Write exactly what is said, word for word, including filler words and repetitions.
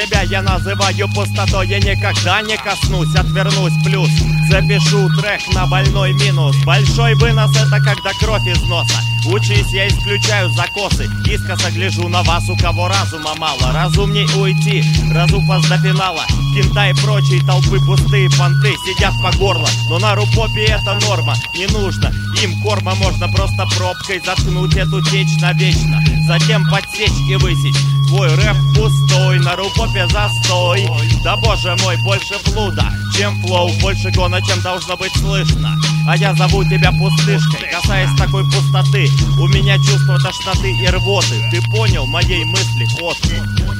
тебя я называю пустотой. Я никогда не коснусь, отвернусь, плюс запишу трек на больной минус. Большой вынос — это когда кровь из носа. Учись, я исключаю закосы. Искоса гляжу на вас, у кого разума мало. Разумней уйти, разупас до финала. Кента и прочие толпы пустые понты сидят по горло, но на рупопе это норма. Не нужно им корма, можно просто пробкой заткнуть эту течь навечно. Затем подсечь и высечь. Твой рэп пустой, на рупопе застой. Да боже мой, больше флуда, чем флоу, больше гона, чем должно быть слышно. А я зову тебя пустышкой, касаясь такой пустоты. У меня чувство тошноты и рвоты. Ты понял моей мысли ход?